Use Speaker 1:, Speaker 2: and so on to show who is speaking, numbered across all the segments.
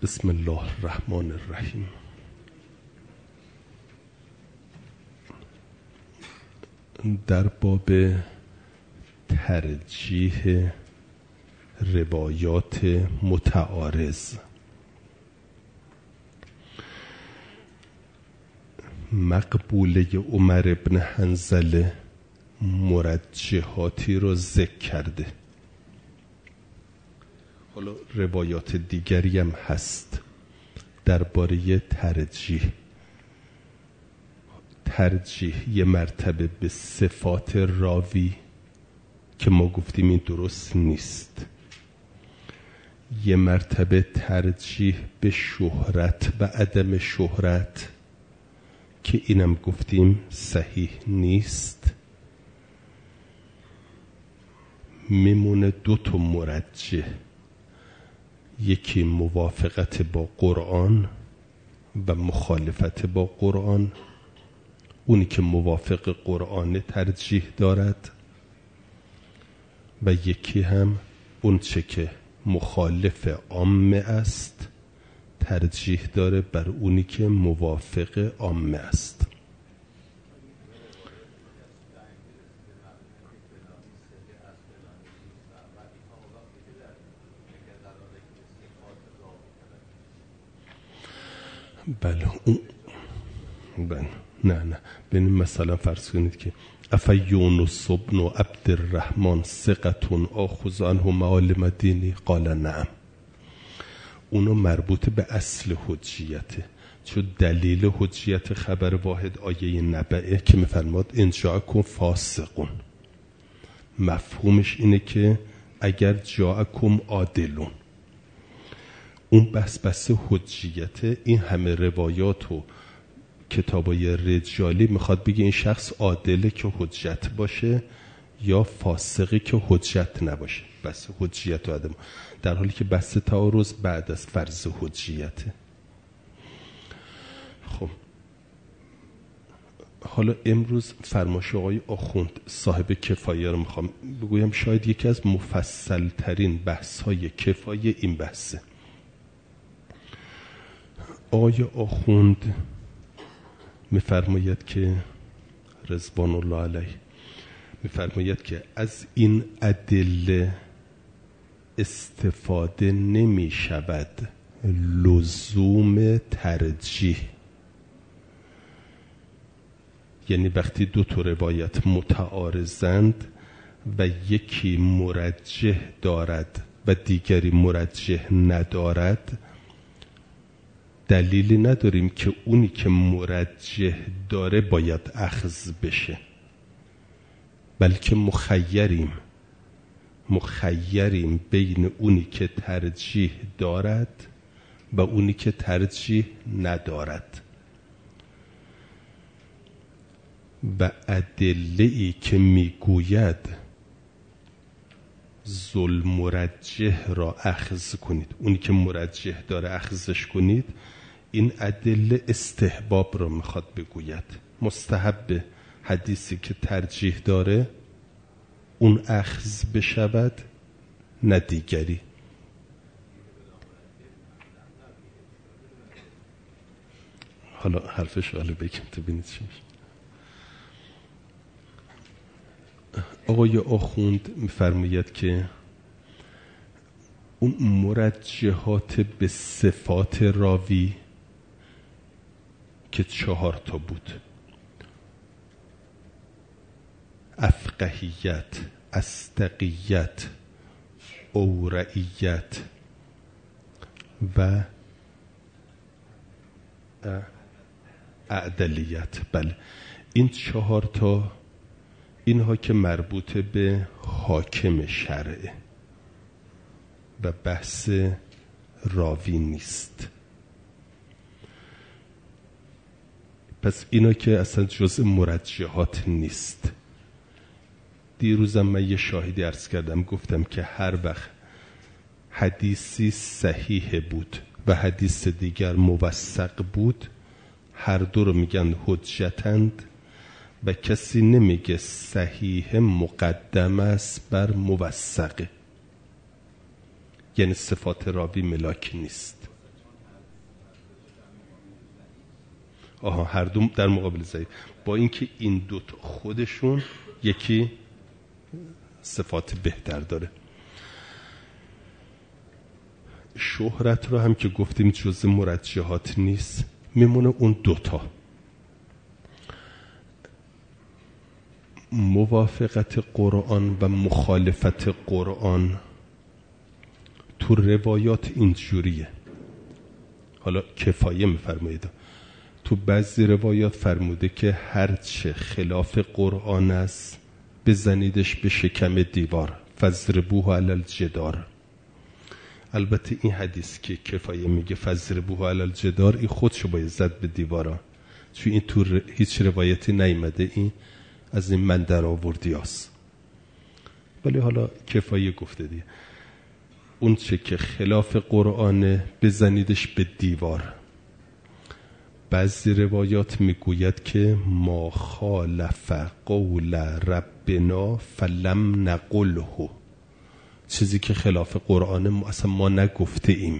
Speaker 1: بسم الله الرحمن الرحیم. در باب ترجیح روایات متعارض، مقبوله عمر ابن حنظله مرجحاتی رو ذکر کرده. حالا روایات دیگری هم هست درباره ترجیح یه مرتبه به صفات راوی که ما گفتیم این درست نیست، یه مرتبه ترجیح به شهرت و عدم شهرت که اینم گفتیم صحیح نیست. میمونه دو تا مرجح، یکی موافقت با قرآن و مخالفت با قرآن. اونی که موافق قرآن ترجیح دارد و یکی هم اون چه که مخالف عامه است ترجیح داره بر اونی که موافق عامه است. بله نه ببینید مثلا فرض کنید که یونس بن عبدالرحمن ثقة آخذ عنه معالم دینی قال نعم، اونو مربوط به اصل حجیته، چون دلیل حجیت خبر واحد آیه نبعه که میفرماد ان جاءکم فاسقون، مفهومش اینه که اگر جاءکم عادلون، اون بس حجیت. این همه روایات و کتابای رجالی میخواد بگه این شخص عادله که حجت باشه یا فاسقی که حجت نباشه، بس حجیت و عدم، در حالی که بس تعارض بعد از فرض حجیته. خب حالا امروز فرمایش آقای آخوند صاحب کفایه رو میخوام بگویم، شاید یکی از مفصل ترین بحث های کفایه این بحثه. آقای آخوند میفرماید که رضوان الله علیه میفرماید که از این ادله استفاده نمی شود لزوم ترجیح، یعنی وقتی دو تا روایت متعارضند و یکی مرجح دارد و دیگری مرجح ندارد، دلیلی نداریم که اونی که مرجح داره باید اخذ بشه، بلکه مخیریم بین اونی که ترجیح دارد و اونی که ترجیح ندارد. و ادله‌ای که میگوید ذل مرجح را اخذ کنید، اونی که مرجح داره اخذش کنید، این ادله استحباب را میخواد بگوید. مستحب حدیثی که ترجیح داره اون اخذ بشود، نه دیگری. حالا حرفش رو بگیم تو ببینید چی میشه. آقای آخوند میفرماید که اون مرجحات به صفات راوی که 4 تا بود: افقهیت، اصدقیت، اورعیت و اعدلیت. بله این 4 تا اینها که مربوط به حاکم شرعه و بحث راوی نیست. پس اینا که اصلا جزء مرجحات نیست. دیروزم من یه شاهدی عرض کردم، گفتم که هر وقت حدیثی صحیح بود و حدیث دیگر موثق بود، هر دو رو میگن حجتند و کسی نمیگه صحیح مقدم است بر موثقه، یعنی صفات راوی ملاک نیست. هر دو در مقابل ضعیف، با اینکه این دو تا خودشون یکی صفات بهتر داره. شهرت رو هم که گفتیم جزء مرجحات نیست، میمونه اون دوتا. موافقت قرآن و مخالفت قرآن تو روایات اینجوریه. حالا کفایه میفرمایید، تو بعضی روایات فرموده که هرچه خلاف قرآن است بزنیدش به شکم دیوار، فضربوه علی الجدار. البته این حدیث که کفایه میگه فضربوه علی الجدار، این خودشو باید زد به دیوارا، چون این تو هیچ روایتی نیامده، این از این من در آوردی هست. ولی حالا کفایه گفته دیگه، اون چه که خلاف قرآن بزنیدش به دیوار. بعضی روایات میگوید که ما خالف قول ربنا فلم نقله، چیزی که خلاف قرآن اصلا ما نگفته ایم.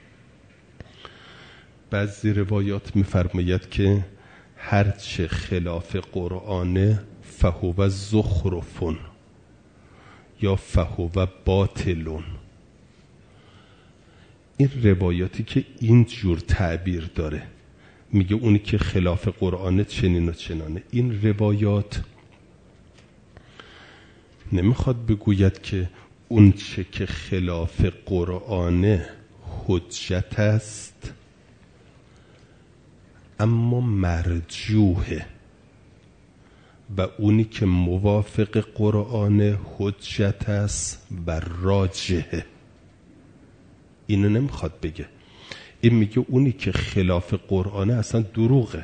Speaker 1: بعضی روایات میفرماید که هرچه خلاف قرآن فهو زخرفون یا فهو باطلون. این روایاتی که این جور تعبیر داره، میگه اونی که خلاف قرآن چنین و چنانه. این روایات نمیخواد بگوید که اون چه که خلاف قرآن حجت است اما مرجوحه، و اونی که موافق قرآن حجت است و راجحه. اینو نمیخواد بگه. این میگه اونی که خلاف قرآن اصلا دروغه.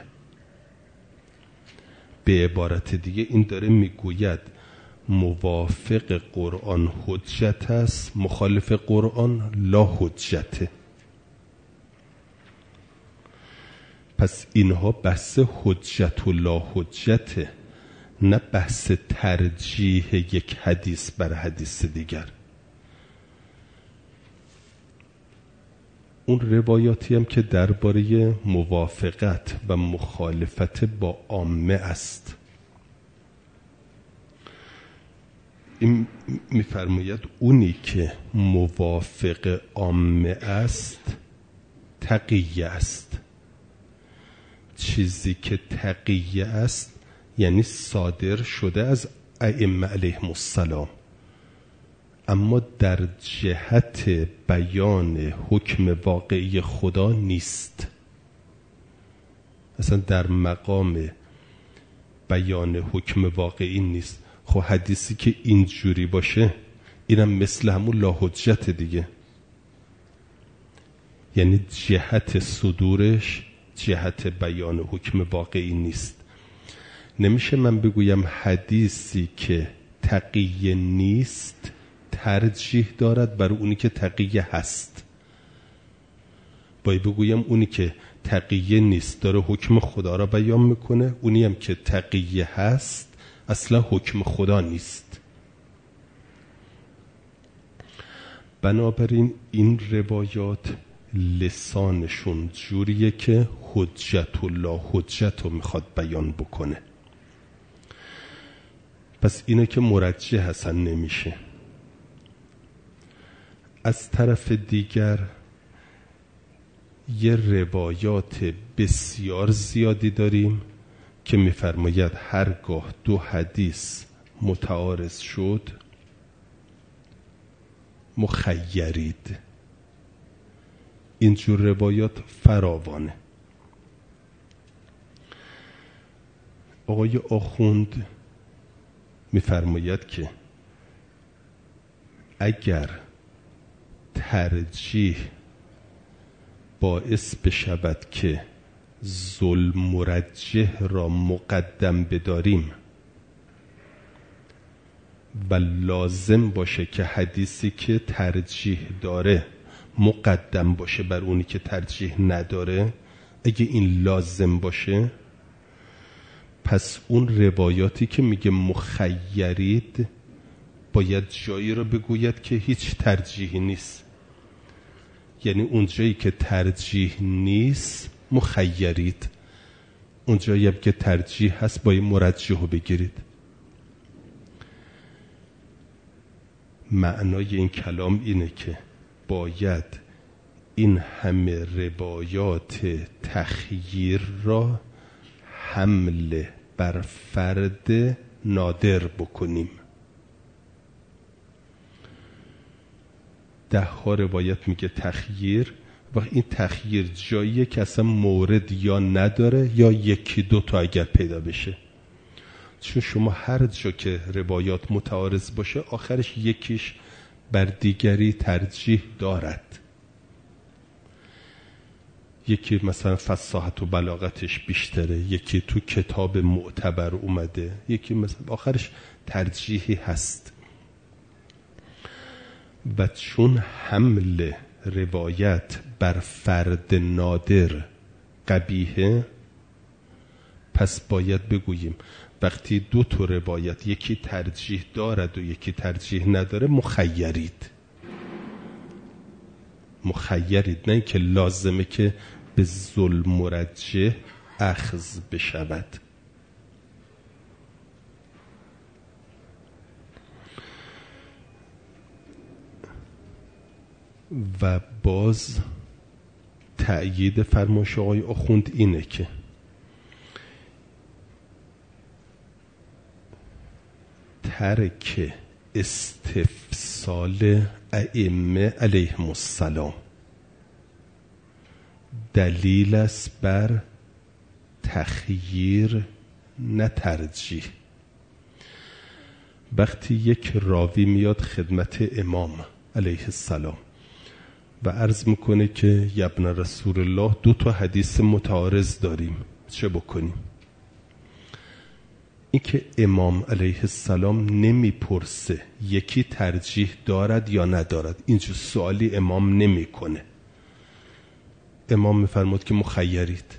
Speaker 1: به عبارت دیگه این داره میگوید موافق قرآن حجت است، مخالف قرآن لا حجته. پس اینها بحث حجت و لا حجته، نه بحث ترجیح یک حدیث بر حدیث دیگر. اون روایاتی هم که درباره موافقت و مخالفت با عامه است، این میفرماید اونی که موافق عامه است تقیه است. چیزی که تقیه است یعنی صادر شده از ائمه علیهم السلام، اما در جهت بیان حکم واقعی خدا نیست، اصلا در مقام بیان حکم واقعی نیست. خب حدیثی که اینجوری باشه اینم مثل همون لا حجت دیگه، یعنی جهت صدورش جهت بیان حکم واقعی نیست. نمیشه من بگویم حدیثی که تقیه نیست ترجیح دارد بر اونی که تقیه هست. باید بگویم اونی که تقیه نیست داره حکم خدا را بیان میکنه، اونی هم که تقیه هست اصلا حکم خدا نیست. بنابراین این روایات لسانشون جوریه که حجت و لا حجت رو میخواد بیان بکنه. پس اینه که مرجح هستن نمیشه. از طرف دیگر یه روایات بسیار زیادی داریم که میفرماید هرگاه دو حدیث متعارض شد مخیرید. اینجور روایات فراوانه. آقای آخوند میفرماید که اگر ترجیح باعث بشود که ظلم مرجح را مقدم بداریم و لازم باشه که حدیثی که ترجیح داره مقدم باشه بر اونی که ترجیح نداره، اگه این لازم باشه پس اون روایاتی که میگه مخیرید باید جایی رو بگوید که هیچ ترجیحی نیست. یعنی اون جایی که ترجیح نیست مخیرید، اونجایی هم که ترجیح هست با این مرجح رو بگیرید. معنای این کلام اینه که باید این همه روایات تخییر را حمل بر فرد نادر بکنیم. 10 روایت میگه تخییر، و این تخییر جاییه که اصلا مورد یا نداره یا 1-2 تا اگر پیدا بشه. چون شما هر جا که روایات متعارض باشه آخرش یکیش بر دیگری ترجیح دارد. یکی مثلا فصاحت و بلاغتش بیشتره، یکی تو کتاب معتبر اومده، یکی مثلا آخرش ترجیحی هست. و چون حمل روایت بر فرد نادر قبیحه، پس باید بگوییم وقتی 2 تا روایت یکی ترجیح دارد و یکی ترجیح نداره مخیرید، نه اینکه لازمه که به ظلم مرجح اخذ بشود. و باز تأیید فرمایش آقای آخوند اینه که ترک استفسال ائمه علیهم السلام دلیل است بر تخییر نه ترجیح. وقتی یک راوی میاد خدمت امام علیه السلام و عرض میکنه که ابن رسول الله 2 تا حدیث متعارض داریم، چه بکنیم؟ این که امام علیه السلام نمیپرسه یکی ترجیح دارد یا ندارد، اینجور سوالی امام نمیکنه. امام میفرمود که مخیرید،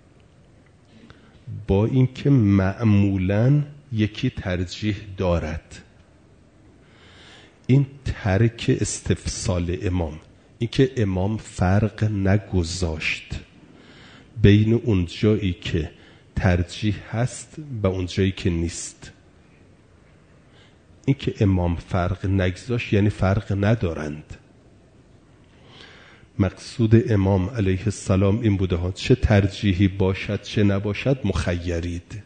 Speaker 1: با اینکه معمولاً یکی ترجیح دارد. این ترک استفسال امام، این که امام فرق نگذاشت بین اون جایی که ترجیح هست و اون جایی که نیست. این که امام فرق نگذاشت یعنی فرق ندارند. مقصود امام علیه السلام این بوده ها چه ترجیحی باشد چه نباشد مخیرید.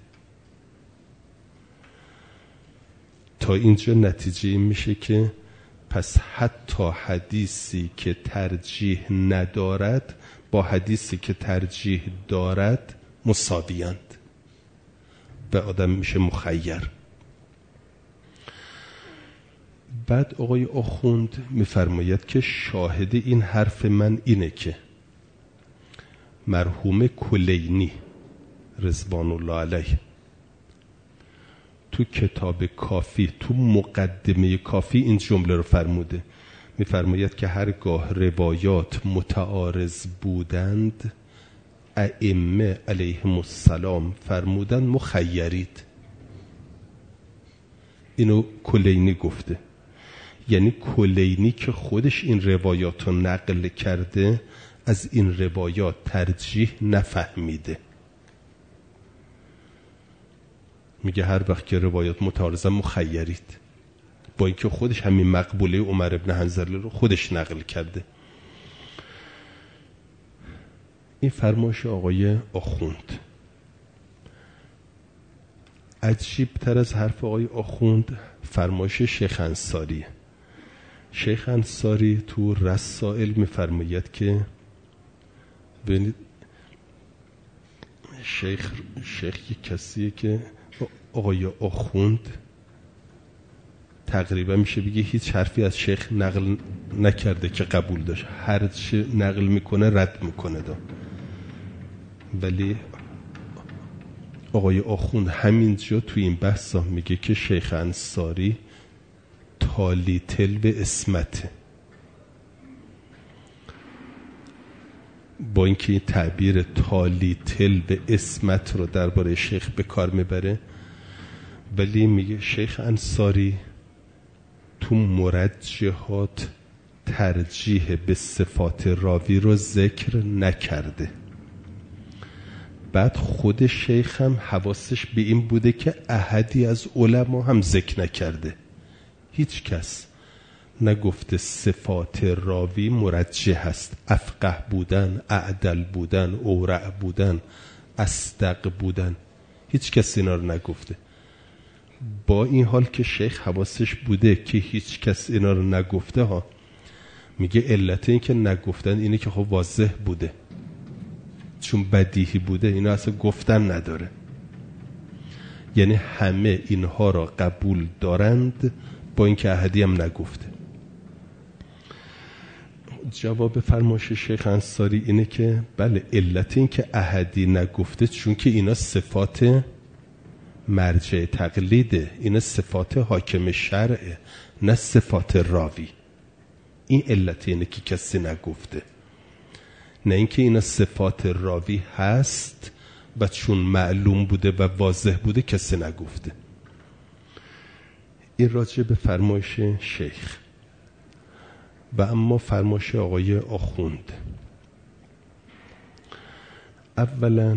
Speaker 1: تا اینجا نتیجه این میشه که پس حتی حدیثی که ترجیح ندارد با حدیثی که ترجیح دارد مساویند و آدم میشه مخیر. بعد آقای آخوند میفرماید که شاهد این حرف من اینه که مرحوم کلینی رضوان الله علیه تو کتاب کافی، تو مقدمه کافی این جمله رو فرموده. میفرماید که هرگاه روایات متعارض بودند ائمه علیهم السلام فرمودند مخیرید. اینو کلینی گفته. یعنی کلینی که خودش این روایات رو نقل کرده از این روایات ترجیح نفهمیده. میگه هر وقت که روایات متعارضه مخیرید، با اینکه خودش همین مقبوله عمر ابن حنظله رو خودش نقل کرده. این فرمایش آقای آخوند. عجیب تر از حرف آقای آخوند فرمایش شیخ انصاری. شیخ انصاری تو رسائل میفرماید که ببینید شیخ یک کسیه که آقای آخوند تقریبا میشه بگه هیچ حرفی از شیخ نقل نکرده که قبول داشت، هر چی نقل میکنه رد میکنه دا. ولی آقای آخوند همینجا توی این بحثا میگه که شیخ انصاری تالی تل به اسمته. با اینکه این تعبیر تالی تل به اسمت رو درباره شیخ به کار میبره، ولی میگه شیخ انصاری تو مرجحات ترجیح به صفات راوی رو ذکر نکرده. بعد خود شیخ هم حواسش به این بوده که احدی از علما هم ذکر نکرده، هیچ کس نگفته صفات راوی مرجح هست، افقه بودن، اعدل بودن، اورع بودن، اصدق بودن، هیچ کس اینا رو نگفته. با این حال که شیخ حواسش بوده که هیچ کس اینا رو نگفته ها، میگه علت این که نگفتن اینه که خب واضح بوده، چون بدیهی بوده، اینا اصلا گفتن نداره. یعنی همه اینها را قبول دارند با اینکه احدی هم نگفته. جواب فرمایش شیخ انصاری اینه که بله، علت این که احدی نگفته چون که اینا صفات مرجع تقلیده، اینا صفات حاکم شرعه، نه صفات راوی. این علت اینه که کسی نگفته، نه اینکه اینا صفات راوی هست و چون معلوم بوده و واضح بوده کسی نگفته. این راجع به فرمایش شیخ. و اما فرمایش آقای آخوند، اولا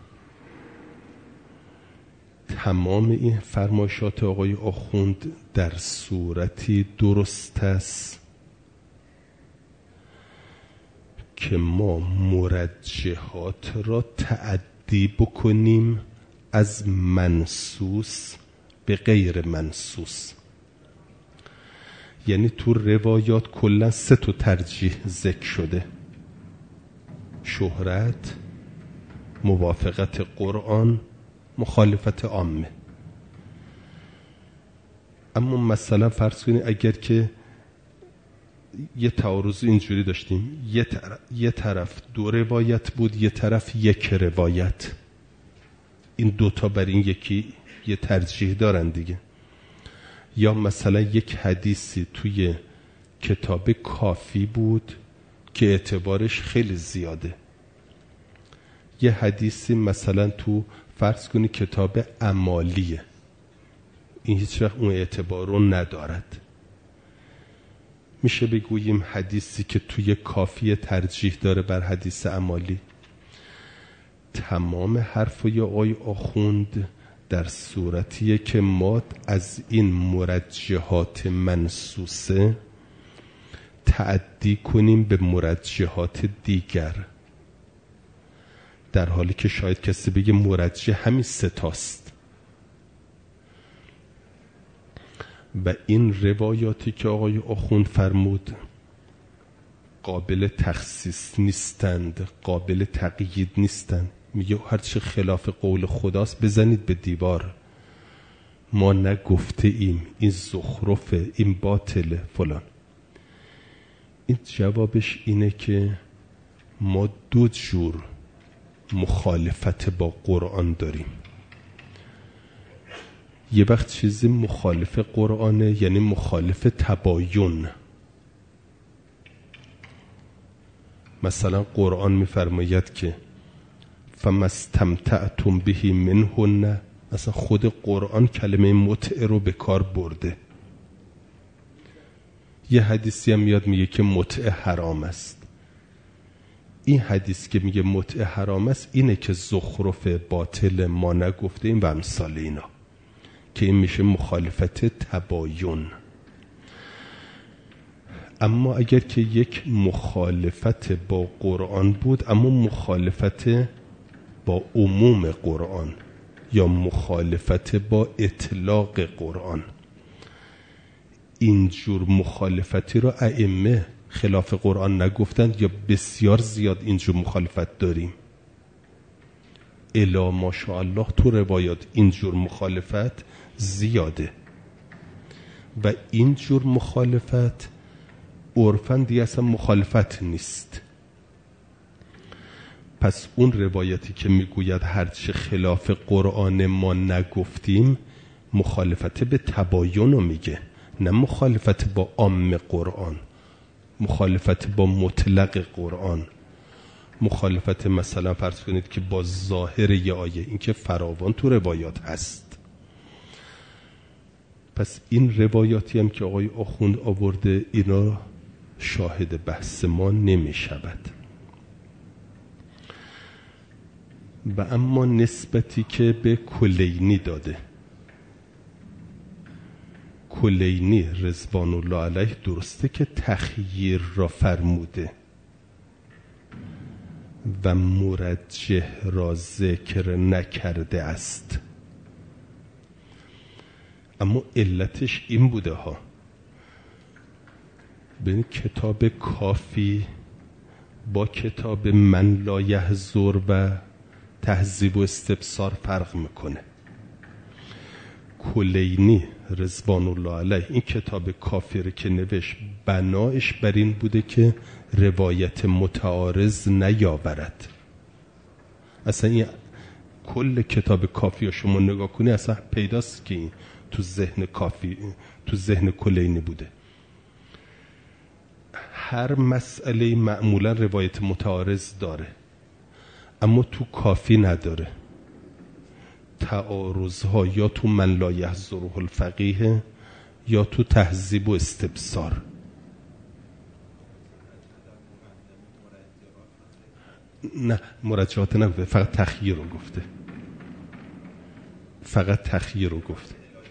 Speaker 1: تمام این فرمایشات آقای آخوند در صورتی درست است که ما مرجحات را تعدی بکنیم از منصوص به غیر منصوص. یعنی تو روایات کلا 3 ترجیح ذکر شده: شهرت، موافقت قرآن، مخالفت عامه. اما مثلا فرض کنید اگر که یه تعارض اینجوری داشتیم، یه طرف 2 روایت بود، یه طرف 1 روایت، این 2 بر این یکی یه ترجیح دارن دیگه. یا مثلا یک حدیثی توی کتاب کافی بود که اعتبارش خیلی زیاده، یه حدیثی مثلا تو فرض کنی کتاب امالیه، این هیچ وقت اون اعتبار رو ندارد. میشه بگوییم حدیثی که توی کافی ترجیح داره بر حدیث امالی. تمام حرفای آقای آخوند در صورتیه که ما از این مرجحات منصوصه تعدی کنیم به مرجحات دیگر، در حالی که شاید کسی بگه مرجح همین 3 تاست. و این روایاتی که آقای آخوند فرمود قابل تخصیص نیستند، قابل تقیید نیستند. میگه هرچه خلاف قول خداست بزنید به دیوار، ما نگفته ایم، این زخرفه، این باطله فلان. این جوابش اینه که ما 2 جور مخالفت با قرآن داریم. یه وقت چیزی مخالف قرآنه، یعنی مخالف تباین. مثلا قرآن میفرماید که فما استمتعتم به منهن، اصلا خود قرآن کلمه متع رو به کار برده. یه حدیثی هم میاد میگه که متع حرام است. این حدیث که میگه متع حرام است اینه که زخرف باطل ما نگفته این و امثال اینا، که این میشه مخالفت تباین. اما اگر که یک مخالفت با قرآن بود، اما مخالفت با عموم قرآن یا مخالفت با اطلاق قرآن، اینجور مخالفتی را ائمه خلاف قرآن نگفتند یا بسیار زیاد اینجور مخالفت داریم؟ الا ماشاءالله تو روایات اینجور مخالفت زیاده و اینجور مخالفت عرفاً دیگه اصلا مخالفت نیست. پس اون روایتی که میگوید هرچه خلاف قرآن ما نگفتیم مخالفت به تباین رو میگه، نه مخالفت با عام قرآن، مخالفت با مطلق قرآن، مخالفت مثلا فرض کنید که با ظاهر یه آیه، این که فراوان تو روایات هست. پس این روایاتی هم که آقای آخوند آورده اینا شاهد بحث ما نمی شود. و اما نسبتی که به کلینی داده، کلینی رضوان الله علیه درسته که تخییر را فرموده و مرجح را ذکر نکرده است، اما علتش این بوده ها. ببین کتاب کافی با کتاب من لا یحضر و تهذیب و استبصار فرق میکنه. کلینی رضوان الله علیه این کتاب کافی رو که نوشت بنایش بر این بوده که روایت متعارض نیاورد. اصلا این کل کتاب کافی رو شما نگاه کنی اصلا پیداست که این تو ذهن کافی، تو ذهن کلینی بوده. هر مسئله معمولا روایت متعارض داره اما تو کافی نداره. تعارضها یا تو من لا یحضره الفقیه یا تو تهذیب و استبصار. نه مرجحات نگفته، فقط تخییر رو گفته، فقط تخییر رو گفته.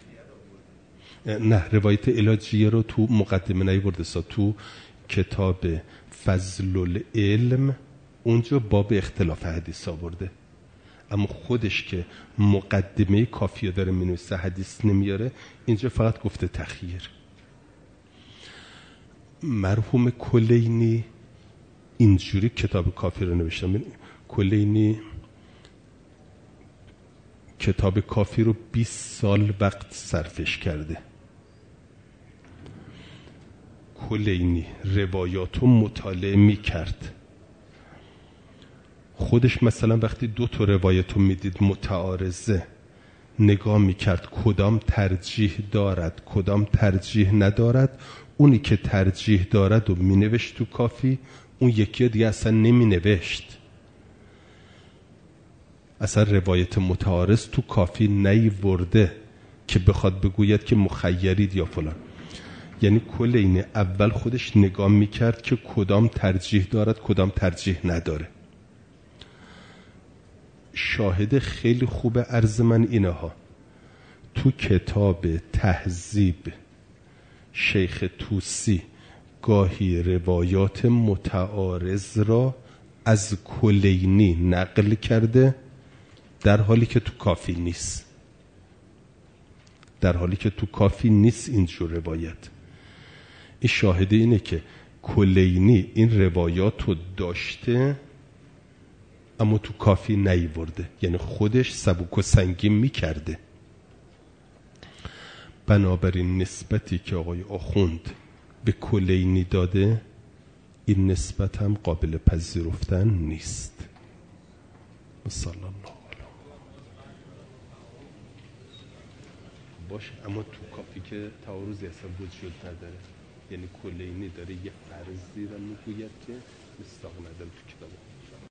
Speaker 1: نه روایت علاجیه رو تو مقدمه نیورده، تو کتاب فضل العلم اونجا باب اختلاف حدیث آورده، اما خودش که مقدمه کافیه داره مینویسه حدیث نمیاره، اینجا فقط گفته تخییر. مرحوم کلینی اینجوری کتاب کافی رو نوشتم. کلینی کتاب کافی رو 20 سال وقت صرفش کرده. کلینی روایات رو مطالعه میکرد. خودش مثلا وقتی 2 تا روایت رو میدید متعارضه، نگاه میکرد کدام ترجیح دارد کدام ترجیح ندارد، اونی که ترجیح دارد و مینوشت تو کافی، اون یکی دیگه اصلا نمینوشت. اصلا روایت متعارض تو کافی نیورده که بخواد بگوید که مخیرید یا فلان. یعنی کلینی اول خودش نگاه میکرد که کدام ترجیح دارد کدام ترجیح نداره. شاهد خیلی خوب عرض من اینه ها، تو کتاب تهذیب شیخ طوسی گاهی روایات متعارض را از کلینی نقل کرده در حالی که تو کافی نیست، در حالی که تو کافی نیست اینجور روایت. این شاهد اینه که کلینی این روایات رو داشته اما تو کافی نیورده، یعنی خودش سبک و سنگین میکرده. بنابراین نسبتی که آقای آخوند به کلینی داده، این نسبت هم قابل پذیرفتن نیست. صلی الله علیه باشه. اما تو کافی که تعارضی اصلا وجود نداره، یعنی کلینی داره یه فرضی رو میگوید که مستاق نداره تو کتاب.